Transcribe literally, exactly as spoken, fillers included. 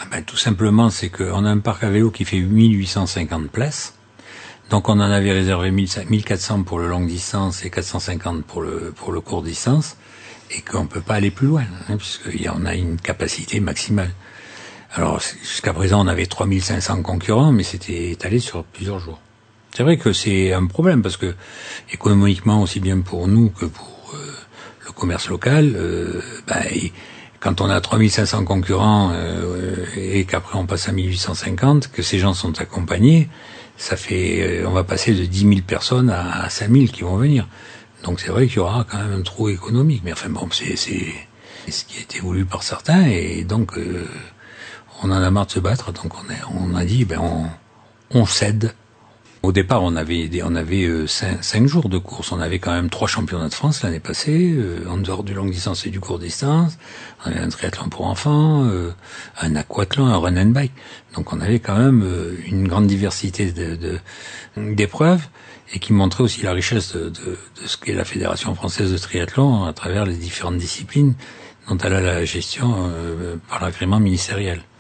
Ben, tout simplement, c'est qu'on a un parc à vélo qui fait mille huit cent cinquante places. Donc on en avait réservé mille quatre cents pour le longue distance et quatre cent cinquante pour le pour le court distance, et qu'on peut pas aller plus loin, hein, puisqu'on a une capacité maximale. Alors jusqu'à présent on avait trois mille cinq cents concurrents, mais c'était étalé sur plusieurs jours. C'est vrai que c'est un problème parce que économiquement, aussi bien pour nous que pour euh, le commerce local, euh, ben, quand on a trois mille cinq cents concurrents euh, et qu'après on passe à mille huit cent cinquante, que ces gens sont accompagnés, ça fait, on va passer de dix mille personnes à cinq mille qui vont venir. Donc c'est vrai qu'il y aura quand même un trou économique. Mais enfin bon, c'est, c'est ce qui a été voulu par certains, et donc euh, on en a marre de se battre. Donc on a, on a dit, ben on, on cède. Au départ, on avait des, on avait euh, cinq, cinq jours de course. On avait quand même trois championnats de France l'année passée, euh, en dehors du longue distance et du court distance. On avait un triathlon pour enfants, euh, un aquathlon, un run and bike. Donc on avait quand même euh, une grande diversité de, de, d'épreuves, et qui montrait aussi la richesse de, de, de ce qu'est la Fédération française de triathlon à travers les différentes disciplines dont elle a la gestion euh, par l'agrément ministériel.